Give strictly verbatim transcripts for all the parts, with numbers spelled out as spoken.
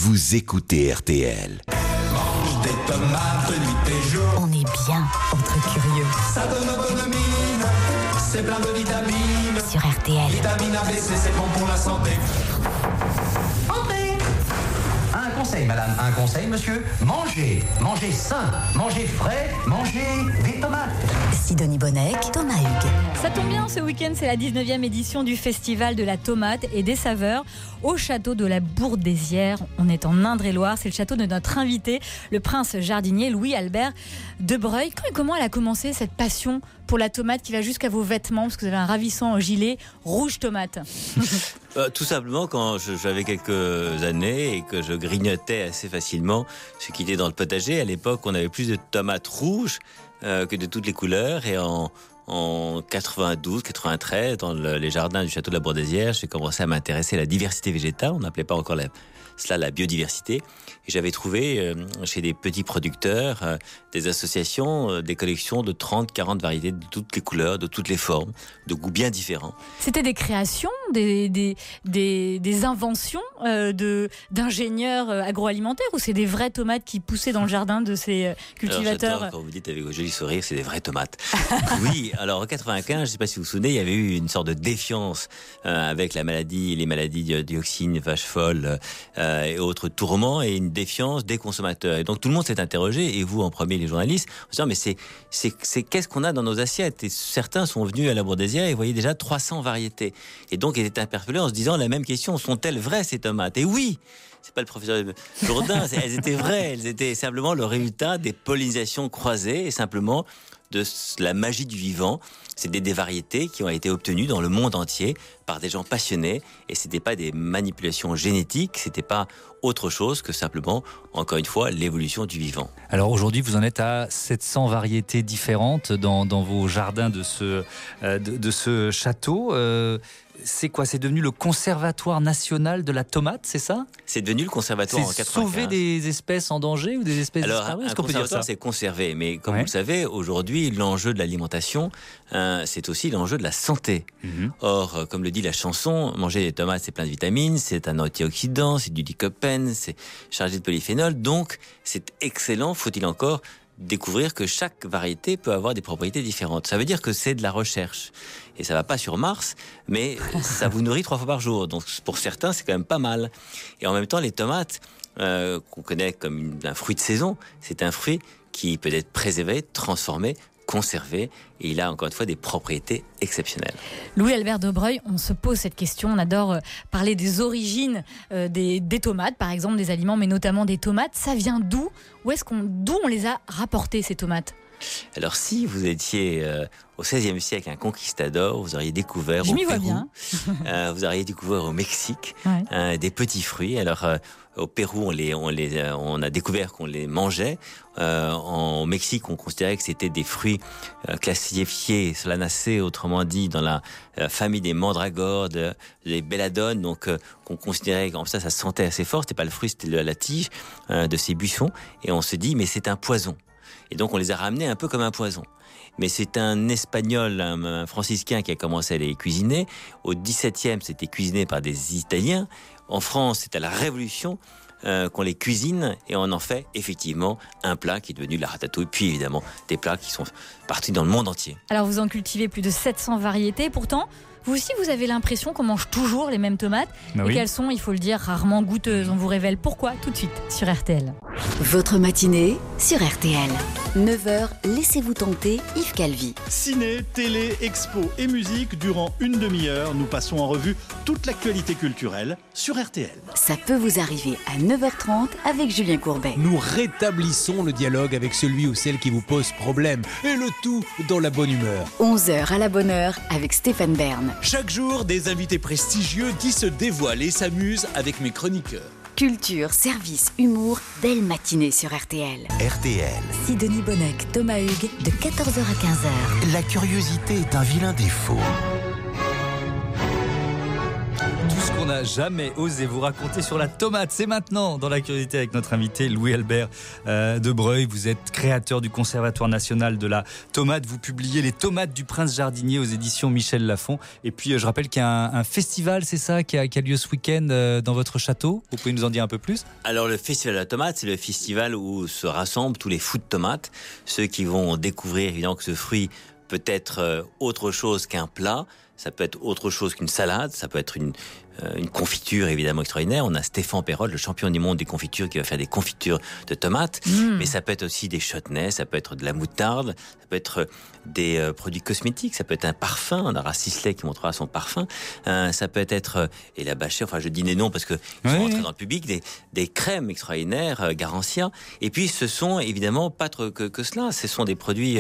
vous écoutez R T L. Mange des tomates nuit et jour. On est bien entre curieux. Ça donne bonne mine, c'est plein de vitamines. Sur R T L. Vitamine A B C, c'est bon pour la santé. Entrez. Un conseil, madame, un conseil, monsieur. Mangez, mangez sain, mangez frais, mangez des tomates. Sidonie Bonnec, Thomas Hugues. Ça tombe bien, ce week-end, c'est la dix-neuvième édition du Festival de la tomate et des saveurs au château de la Bourdezière. On est en Indre-et-Loire, c'est le château de notre invité, le prince jardinier Louis-Albert de Breuil. Quand et comment elle a commencé cette passion pour la tomate qui va jusqu'à vos vêtements, parce que vous avez un ravissant gilet rouge tomate? euh, Tout simplement quand je, j'avais quelques années et que je grignotais assez facilement ce qui était dans le potager. À l'époque, on avait plus de tomates rouges euh, que de toutes les couleurs, et en En quatre-vingt-douze quatre-vingt-treize, dans le, les jardins du château de la Bourdezière, j'ai commencé à m'intéresser à la diversité végétale. On n'appelait pas encore la, cela la biodiversité. Et j'avais trouvé euh, chez des petits producteurs, euh, des associations, euh, des collections de trente quarante variétés de toutes les couleurs, de toutes les formes, de goûts bien différents. C'était des créations, des, des, des, des inventions euh, de, d'ingénieurs euh, agroalimentaires, ou c'est des vraies tomates qui poussaient dans le jardin de ces euh, cultivateurs? Alors, quand vous dites avec vos jolis sourires, c'est des vraies tomates. Oui, alors en quatre-vingt-quinze, je ne sais pas si vous vous souvenez, il y avait eu une sorte de défiance euh, avec la maladie, les maladies de dioxine, vache folle euh, et autres tourments, et une défiance des consommateurs. Et donc tout le monde s'est interrogé, et vous en premier, les journalistes, en se disant mais c'est, c'est, c'est qu'est-ce qu'on a dans nos assiettes? Et certains sont venus à la Bourdezière et voyaient déjà trois cents variétés. Et donc ils étaient interpellés en se disant la même question, sont-elles vraies ces tomates? Et oui, c'est pas le professeur Jourdain, elles étaient vraies, elles étaient simplement le résultat des pollinisations croisées et simplement de la magie du vivant. C'était des variétés qui ont été obtenues dans le monde entier par des gens passionnés, et c'était pas des manipulations génétiques, c'était pas autre chose que simplement, encore une fois, l'évolution du vivant. Alors aujourd'hui, vous en êtes à sept cents variétés différentes dans, dans vos jardins de ce, euh, de, de ce château. Euh, c'est quoi? C'est devenu le Conservatoire national de la tomate, c'est ça? C'est devenu le conservatoire c'est en quatre-vingt-quinze. Sauver des espèces en danger ou des espèces Alors, disparues? un conservatoire, c'est conserver. Mais comme ouais. vous le savez, aujourd'hui, l'enjeu de l'alimentation, euh, c'est aussi l'enjeu de la santé. Mm-hmm. Or, euh, comme le dit la chanson, manger des tomates, c'est plein de vitamines, c'est un antioxydant, c'est du lycopène, c'est chargé de polyphénol. Donc, c'est excellent. Faut-il encore découvrir que chaque variété peut avoir des propriétés différentes. Ça veut dire que c'est de la recherche. Et ça va pas sur Mars, mais ça vous nourrit trois fois par jour. Donc pour certains, c'est quand même pas mal. Et en même temps, les tomates, euh, qu'on connaît comme une, un fruit de saison, c'est un fruit qui peut être préservé, transformé, conservé, et il a encore une fois des propriétés exceptionnelles. Louis-Albert de Breuil, on se pose cette question, on adore parler des origines euh, des, des tomates, par exemple des aliments, mais notamment des tomates. Ça vient d'où? Où est-ce qu'on, d'où on les a rapportées, ces tomates? Alors si vous étiez euh, au seizième siècle un conquistador, vous auriez découvert Je au m'y Pérou, vois bien. euh, vous auriez découvert au Mexique ouais. euh, des petits fruits. Alors euh, au Pérou, on les, on les, euh, on a découvert qu'on les mangeait. Euh, en, au Mexique, on considérait que c'était des fruits euh, classifiés solanacées, autrement dit dans la euh, famille des mandragores, de, des belladones, donc euh, qu'on considérait comme ça, ça sentait assez fort. C'était pas le fruit, c'était la, la tige euh, de ces buissons. Et on se dit, mais c'est un poison. Et donc on les a ramenés un peu comme un poison. Mais c'est un Espagnol, un, un franciscain qui a commencé à les cuisiner. Au dix-septième, c'était cuisiné par des Italiens. En France, c'est à la Révolution euh, qu'on les cuisine, et on en fait effectivement un plat qui est devenu la ratatouille. Puis évidemment, des plats qui sont partis dans le monde entier. Alors vous en cultivez plus de sept cents variétés. Pourtant, vous aussi, vous avez l'impression qu'on mange toujours les mêmes tomates bah et oui. qu'elles sont, il faut le dire, rarement goûteuses. On vous révèle pourquoi tout de suite sur R T L. Votre matinée sur R T L. neuf heures, laissez-vous tenter, Yves Calvi. Ciné, télé, expo et musique, durant une demi-heure, nous passons en revue toute l'actualité culturelle sur R T L. Ça peut vous arriver à neuf heures trente avec Julien Courbet. Nous rétablissons le dialogue avec celui ou celle qui vous pose problème, et le tout dans la bonne humeur. onze heures à la bonne heure avec Stéphane Bern. Chaque jour, des invités prestigieux qui se dévoilent et s'amusent avec mes chroniqueurs. Culture, service, humour, belle matinée sur R T L. R T L. Sidonie Bonnec, Thomas Hugues, de quatorze heures à quinze heures. La curiosité est un vilain défaut. Tout ce qu'on n'a jamais osé vous raconter sur la tomate. C'est maintenant dans la curiosité avec notre invité Louis-Albert euh, de Breuil. Vous êtes créateur du Conservatoire national de la tomate. Vous publiez Les tomates du prince jardinier aux éditions Michel Lafon. Et puis, euh, je rappelle qu'il y a un, un festival, c'est ça, qui a, qui a lieu ce week-end euh, dans votre château. Vous pouvez nous en dire un peu plus ? Alors, le Festival de la tomate, c'est le festival où se rassemblent tous les fous de tomates. Ceux qui vont découvrir, évidemment, que ce fruit peut être euh, autre chose qu'un plat. Ça peut être autre chose qu'une salade, ça peut être une, euh, une confiture évidemment extraordinaire. On a Stéphane Perrotte, le champion du monde des confitures, qui va faire des confitures de tomates. Mmh. Mais ça peut être aussi des chutneys, ça peut être de la moutarde, ça peut être des euh, produits cosmétiques, ça peut être un parfum. On aura Sisley qui montrera son parfum. Euh, ça peut être, euh, et la bâchée, enfin je dis des noms parce qu'ils oui, sont rentrés oui. dans le public, des, des crèmes extraordinaires, euh, Garantia. Et puis ce sont évidemment pas trop que, que cela, ce sont des produits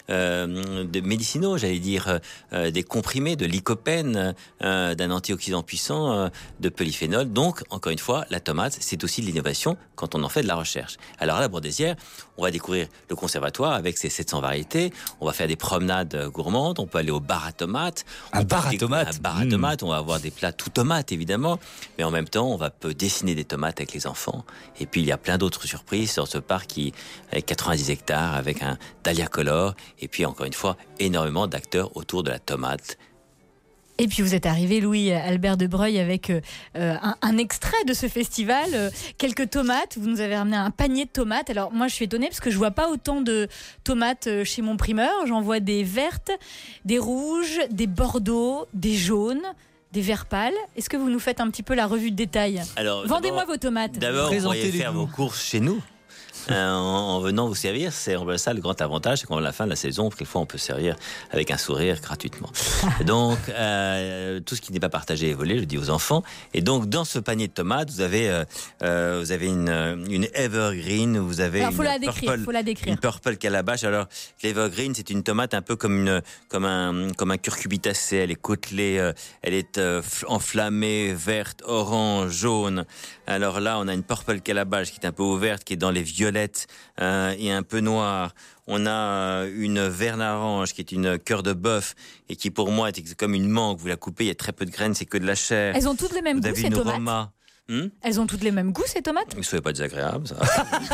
euh, de médicinaux, j'allais dire, euh, des comprimés de lycopène, euh, d'un antioxydant puissant, euh, de polyphénol. Donc, encore une fois, la tomate, c'est aussi de l'innovation quand on en fait de la recherche. Alors à la Bourdesière, on va découvrir le conservatoire avec ses sept cents variétés. On va faire des promenades gourmandes. On peut aller au bar à tomates. Un bar à tomates. Un bar à tomates. On va avoir des plats tout tomates, évidemment. Mais en même temps, on va peut dessiner des tomates avec les enfants. Et puis, il y a plein d'autres surprises sur ce parc qui, avec quatre-vingt-dix hectares, avec un dahlia color. Et puis, encore une fois, énormément d'acteurs autour de la tomate. Et puis vous êtes arrivé, Louis-Albert de Breuil, avec euh, un, un extrait de ce festival, euh, quelques tomates. Vous nous avez ramené un panier de tomates. Alors moi je suis étonnée parce que je vois pas autant de tomates chez mon primeur. J'en vois des vertes, des rouges, des bordeaux, des jaunes, des verts pâles. Est-ce que vous nous faites un petit peu la revue de détail ? Alors, vendez-moi vos tomates. D'abord, vous pourriez faire vos courses chez nous. Euh, en, en venant vous servir, c'est ça le grand avantage, c'est qu'à la fin de la saison, quelquefois on peut servir avec un sourire gratuitement. Donc euh, tout ce qui n'est pas partagé est volé, je dis aux enfants. Et donc dans ce panier de tomates, vous avez euh, euh, vous avez une une evergreen, vous avez Alors, une faut la décrire, purple, faut la décrire. une purple calabash. Alors l'evergreen, c'est une tomate un peu comme une comme un comme un curcubitacé. Elle est côtelée, euh, elle est euh, enflammée, verte, orange, jaune. Alors là, on a une purple calabash qui est un peu ouverte, qui est dans les violettes euh, et un peu noire. On a euh, une verne orange qui est une cœur de bœuf et qui pour moi est comme une mangue. Vous la coupez, il y a très peu de graines, c'est que de la chair. Elles ont toutes les mêmes goûts, ces tomates. Roma. Hmm Elles ont toutes les mêmes goûts, ces tomates ? Ne soyez pas désagréable, ça.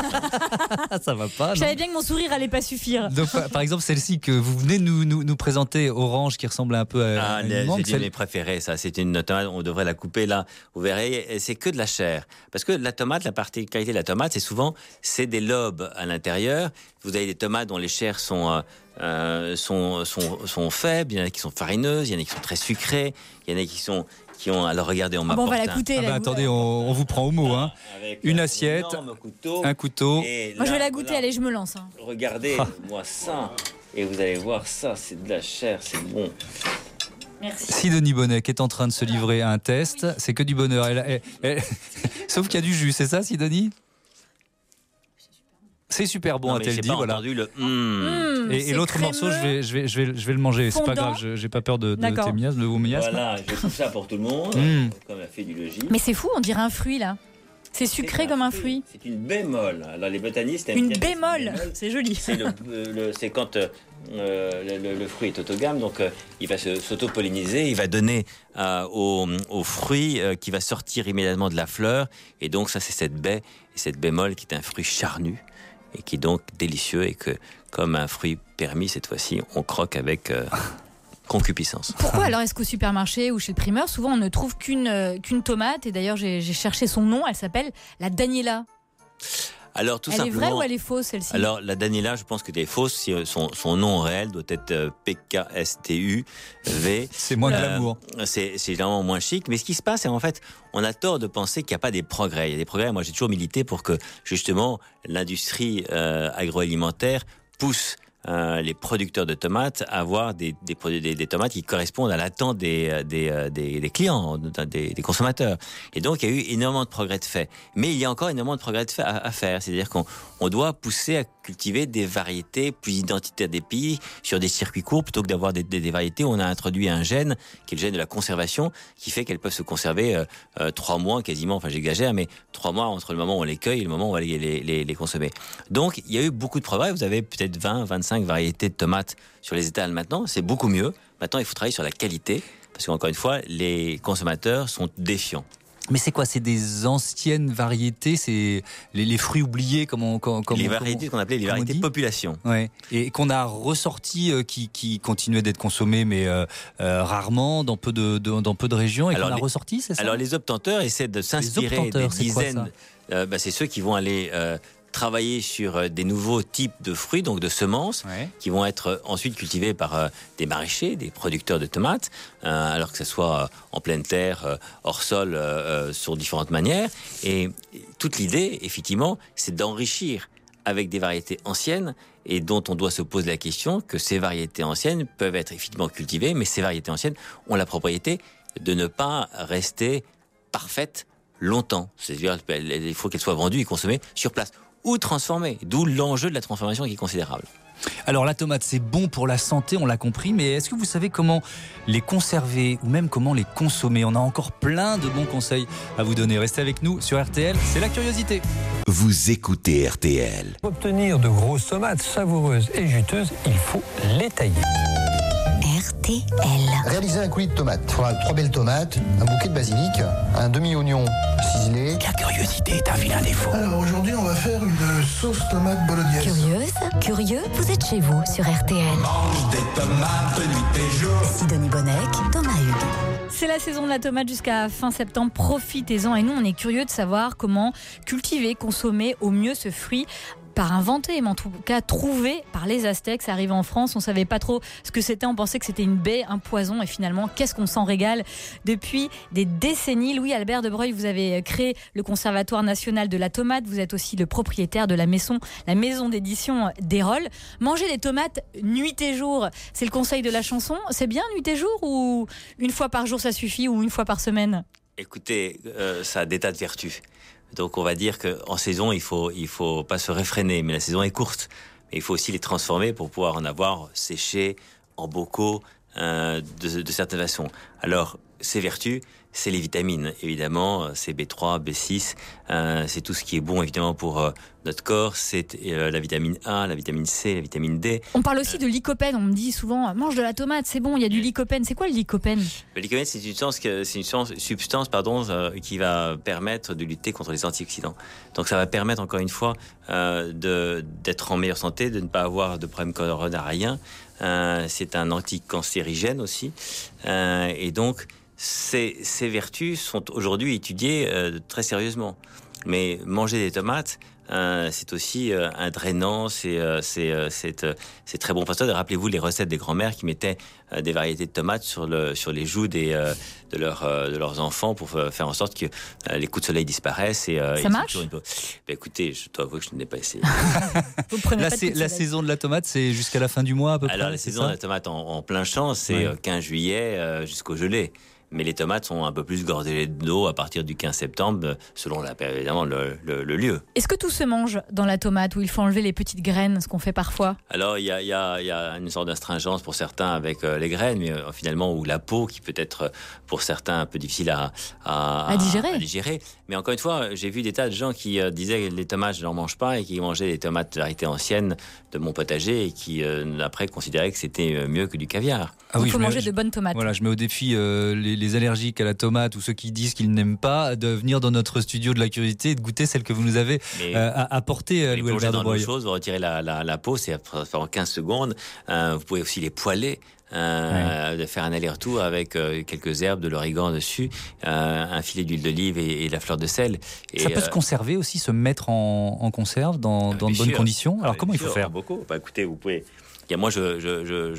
Ça va pas. Je savais bien que mon sourire allait pas suffire. Donc, par exemple, celle-ci que vous venez nous, nous, nous présenter, orange, qui ressemble un peu à, ah, à une mangue. C'est une de mes préférées, ça. C'est une tomate, on devrait la couper là. Vous verrez, c'est que de la chair. Parce que la tomate, la particularité de la tomate, c'est souvent, c'est des lobes à l'intérieur. Vous avez des tomates dont les chairs sont... Euh, sont, sont, sont faibles, il y en a qui sont farineuses, il y en a qui sont très sucrées, il y en a qui sont... Qui ont, alors regardez, on m'apporte ah bon, on va la goûter, un... la ah bah, attendez, on, on vous prend au mot. Hein. Une assiette, couteau, un couteau. Moi là, je vais la goûter, là, allez, je me lance. Hein. Regardez, ah. moi ça, et vous allez voir ça, c'est de la chair, c'est bon. Merci. Sidonie Bonnet qui est en train de se livrer à un test, oui. C'est que du bonheur. Elle, elle, elle... Sauf qu'il y a du jus, c'est ça, Sidonie ? C'est super bon, a-t-elle dit, voilà. Le... Mmh. Mmh, et et l'autre crémeux. morceau, je vais, je vais, je vais, je vais le manger. Fondant. C'est pas grave, je, j'ai pas peur de, de tes miasmes, de vos miasmes. Voilà, je fais ça pour tout le monde, mmh. Comme a fait du logis. Mais c'est fou, on dirait un fruit là. C'est sucré c'est comme un fruit. C'est une bémol. Alors les botanistes aiment une bien bémol, bémol. C'est joli. C'est, le, le, c'est quand euh, le, le, le fruit est autogame, donc euh, il va se, s'auto-polliniser, il va donner euh, au, au fruit euh, qui va sortir immédiatement de la fleur. Et donc ça, c'est cette baie, et cette bémol qui est un fruit charnu. Et qui est donc délicieux et que, comme un fruit permis, cette fois-ci, on croque avec euh, concupiscence. Pourquoi alors est-ce qu'au supermarché ou chez le primeur, souvent on ne trouve qu'une, euh, qu'une tomate, et d'ailleurs j'ai, j'ai cherché son nom, elle s'appelle la Daniela. Alors, tout elle simplement, est vraie ou elle est fausse, celle-ci ? Alors, la Daniela, je pense que elle est fausse. Son, son nom réel doit être P K S T U V. C'est moins euh, glamour. C'est, c'est généralement moins chic. Mais ce qui se passe, c'est en fait, on a tort de penser qu'il n'y a pas des progrès. Il y a des progrès. Moi, j'ai toujours milité pour que, justement, l'industrie euh, agroalimentaire pousse Euh, les producteurs de tomates à avoir des, des, des, des tomates qui correspondent à l'attente des, des, des, des clients, des, des consommateurs. Et donc, il y a eu énormément de progrès de fait. Mais il y a encore énormément de progrès de fait à, à faire. C'est-à-dire qu'on on doit pousser à cultiver des variétés plus identitaires des pays sur des circuits courts plutôt que d'avoir des, des, des variétés où on a introduit un gène qui est le gène de la conservation qui fait qu'elles peuvent se conserver euh, euh, trois mois quasiment, enfin j'exagère, mais trois mois entre le moment où on les cueille et le moment où on va les, les, les, les consommer. Donc, il y a eu beaucoup de progrès. Vous avez peut-être vingt, vingt-cinq variétés de tomates sur les étals maintenant. C'est beaucoup mieux. Maintenant, il faut travailler sur la qualité. parce qu'encore une fois, les consommateurs sont défiants. Mais c'est quoi? C'est des anciennes variétés, c'est les, les fruits oubliés, comment, comment, comment les variétés qu'on appelait les variétés population. Ouais. Et qu'on a ressorti, euh, qui, qui continuaient d'être consommées, mais euh, euh, rarement, dans peu de, de, dans peu de régions, et alors qu'on a les, ressorti, c'est ça? Alors les obtenteurs essaient de s'inspirer des dizaines. C'est, euh, bah, c'est ceux qui vont aller euh, travailler sur des nouveaux types de fruits, donc de semences, ouais. qui vont être ensuite cultivés par euh, des maraîchers, des producteurs de tomates, euh, alors que ce soit euh, en pleine terre, euh, hors sol, euh, euh, sur différentes manières. Et toute l'idée, effectivement, c'est d'enrichir avec des variétés anciennes et dont on doit se poser la question que ces variétés anciennes peuvent être effectivement cultivées, mais ces variétés anciennes ont la propriété de ne pas rester parfaites longtemps. C'est-à-dire qu'il faut qu'elles soient vendues et consommées sur place ou transformées, d'où l'enjeu de la transformation qui est considérable. Alors la tomate, c'est bon pour la santé, on l'a compris, mais est-ce que vous savez comment les conserver ou même comment les consommer? On a encore plein de bons conseils à vous donner. Restez avec nous sur R T L, c'est la curiosité. Vous écoutez R T L. Pour obtenir de grosses tomates savoureuses et juteuses, il faut les tailler. R T L. Réaliser un coulis de tomates. Il faudra trois belles tomates, un bouquet de basilic, un demi-oignon ciselé. La curiosité est un vilain défaut. Alors aujourd'hui, on va faire une sauce tomate bolognaise. Curieuse, curieux, vous êtes chez vous sur R T L. Mange des tomates nuit et jour. Sidonie Bonnec, Thomas Hugues. C'est la saison de la tomate jusqu'à fin septembre, profitez-en. Et nous, on est curieux de savoir comment cultiver, consommer au mieux ce fruit. Par inventer, mais en tout cas trouvé par les Aztèques. Ça arrive en France, on ne savait pas trop ce que c'était, on pensait que c'était une baie, un poison, et finalement, qu'est-ce qu'on s'en régale depuis des décennies. Louis-Albert de Broglie, vous avez créé le Conservatoire national de la tomate, vous êtes aussi le propriétaire de la maison, la maison d'édition d'Erol. Manger des tomates nuit et jour, c'est le conseil de la chanson. C'est bien nuit et jour, ou une fois par jour ça suffit, ou une fois par semaine? Écoutez, euh, ça a des tas de vertus. Donc on va dire qu'en saison, il faut, il faut pas se réfréner, mais la saison est courte. Mais il faut aussi les transformer pour pouvoir en avoir séché en bocaux euh, de, de certaines façons. Alors, ces vertus, c'est les vitamines, évidemment, c'est B trois, B six, euh, c'est tout ce qui est bon, évidemment, pour euh, notre corps, c'est euh, la vitamine A, la vitamine C, la vitamine D. On parle aussi de lycopène, on me dit souvent, mange de la tomate, c'est bon, il y a du lycopène. C'est quoi le lycopène? Le lycopène, c'est une substance, c'est une substance pardon, euh, qui va permettre de lutter contre les antioxydants. Donc ça va permettre, encore une fois, euh, de, d'être en meilleure santé, de ne pas avoir de problème coronarien. Euh, c'est un anticancérigène aussi. Euh, et donc, Ces, ces vertus sont aujourd'hui étudiées euh, très sérieusement. Mais manger des tomates, euh, c'est aussi euh, un drainant, c'est, euh, c'est, euh, c'est, euh, c'est très bon pour ça. Rappelez-vous les recettes des grands-mères qui mettaient euh, des variétés de tomates sur, le, sur les joues des, euh, de, leur, euh, de leurs enfants pour faire en sorte que euh, les coups de soleil disparaissent. Et, euh, ça marche une... bah, écoutez, je dois avouer que je n'ai pas essayé. Vous prenez la, pas de la saison de la tomate, c'est jusqu'à la fin du mois à peu près? Alors la saison de la tomate en, en plein champ, c'est ouais. quinze juillet euh, jusqu'au gelé. Mais les tomates sont un peu plus gorgées d'eau à partir du quinze septembre, selon la, évidemment le, le, le lieu. Est-ce que tout se mange dans la tomate, où il faut enlever les petites graines, ce qu'on fait parfois? Alors, il y a, y, a, y a une sorte d'astringence pour certains avec euh, les graines, mais euh, finalement, ou la peau, qui peut être pour certains un peu difficile à, à, à, digérer. à digérer. Mais encore une fois, j'ai vu des tas de gens qui euh, disaient que les tomates, je n'en mange pas, et qui mangeaient des tomates de variété ancienne de mon potager, et qui, euh, après, considéraient que c'était mieux que du caviar. Ah oui, il faut manger mets, de bonnes tomates. Voilà, je mets au défi euh, les, les allergiques à la tomate ou ceux qui disent qu'ils n'aiment pas de venir dans notre studio de la curiosité et de goûter celle que vous nous avez euh, apportée, Louis-Albert de Broglie. Vous retirez la, la, la peau, c'est en quinze secondes. Euh, vous pouvez aussi les poêler. Euh, ouais. De faire un aller-retour avec euh, quelques herbes, de l'origan dessus, euh, un filet d'huile d'olive et, et la fleur de sel. Et, ça peut euh, se conserver aussi, se mettre en, en conserve dans, dans de bonnes sûr. conditions. Alors comment il faut sûr, faire? Beaucoup. Bah, écoutez, vous pouvez. Moi, je, je, je,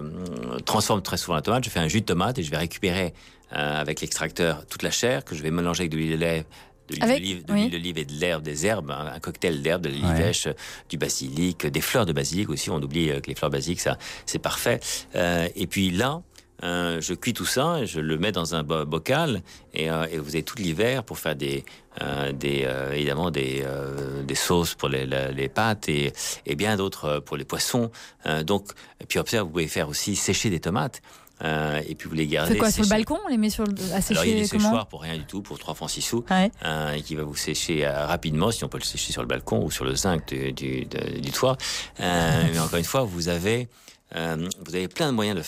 je transforme très souvent la tomate. Je fais un jus de tomate et je vais récupérer euh, avec l'extracteur toute la chair que je vais mélanger avec de l'huile d'olive. De l'huile Avec, d'olive, de oui. l'huile d'olive et de l'herbe, des herbes, un, un cocktail d'herbes, de l'olivèche, ouais. du basilic, des fleurs de basilic aussi. On oublie que les fleurs de basilic, ça, c'est parfait. Euh, et puis là, euh, je cuis tout ça, je le mets dans un bo- bocal et, euh, et vous avez tout l'hiver pour faire des, euh, des euh, évidemment des, euh, des sauces pour les, les, les pâtes et, et bien d'autres pour les poissons. Euh, donc, et puis observe, vous pouvez faire aussi sécher des tomates. Euh, et puis vous les gardez. C'est quoi, sécher. sur le balcon? On les met sur le, à sécher? Alors il y a des comment? séchoirs pour rien du tout, pour trois francs six sous, ouais. euh, et qui va vous sécher euh, rapidement, si on peut le sécher sur le balcon ou sur le zinc du, du, de, du toit. Euh, mais encore une fois, vous avez, euh, vous avez plein de moyens de le faire.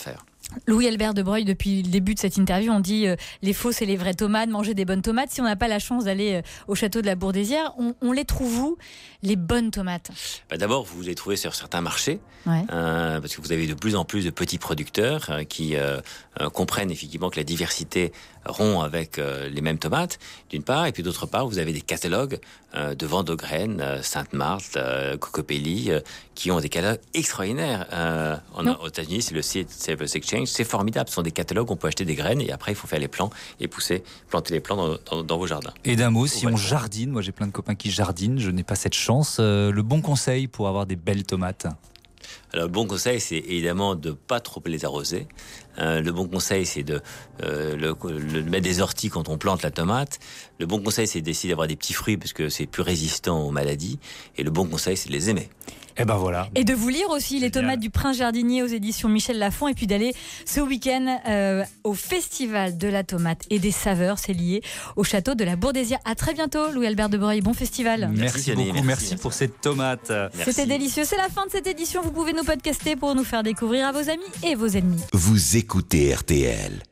Louis-Albert de Broglie, depuis le début de cette interview, on dit euh, les fausses et les vraies tomates, manger des bonnes tomates. Si on n'a pas la chance d'aller euh, au château de la Bourdesière, on, on les trouve où, les bonnes tomates? Bah d'abord, vous les trouvez sur certains marchés, ouais. euh, parce que vous avez de plus en plus de petits producteurs euh, qui euh, euh, comprennent effectivement que la diversité rompt avec euh, les mêmes tomates, d'une part, et puis d'autre part, vous avez des catalogues euh, de vente de graines, euh, Sainte-Marthe, euh, Cocopelli, euh, qui ont des catalogues extraordinaires. Euh, en, aux États-Unis, c'est le Seed Exchange, c'est formidable. Ce sont des catalogues, on peut acheter des graines et après il faut faire les plants et pousser, planter les plants dans, dans, dans vos jardins. Et d'un mot, si on jardine, moi j'ai plein de copains qui jardinent, je n'ai pas cette chance. Euh, le bon conseil pour avoir des belles tomates? Alors, le bon conseil, c'est évidemment de pas trop les arroser. Euh, le bon conseil, c'est de euh, le, le, mettre des orties quand on plante la tomate. Le bon conseil, c'est d'essayer d'avoir des petits fruits parce que c'est plus résistant aux maladies. Et le bon conseil, c'est de les aimer. Et ben voilà. Et de vous lire aussi Génial. Les tomates du Prince Jardinier aux éditions Michel Lafon, et puis d'aller ce week-end euh, au Festival de la tomate et des saveurs. C'est lié au château de la Bourdesière. À très bientôt, Louis-Albert de Broglie. Bon festival. Merci, merci beaucoup. Merci, merci pour cette tomate. C'était délicieux. C'est la fin de cette édition. Vous pouvez nous podcaster pour nous faire découvrir à vos amis et vos ennemis. Vous écoutez R T L.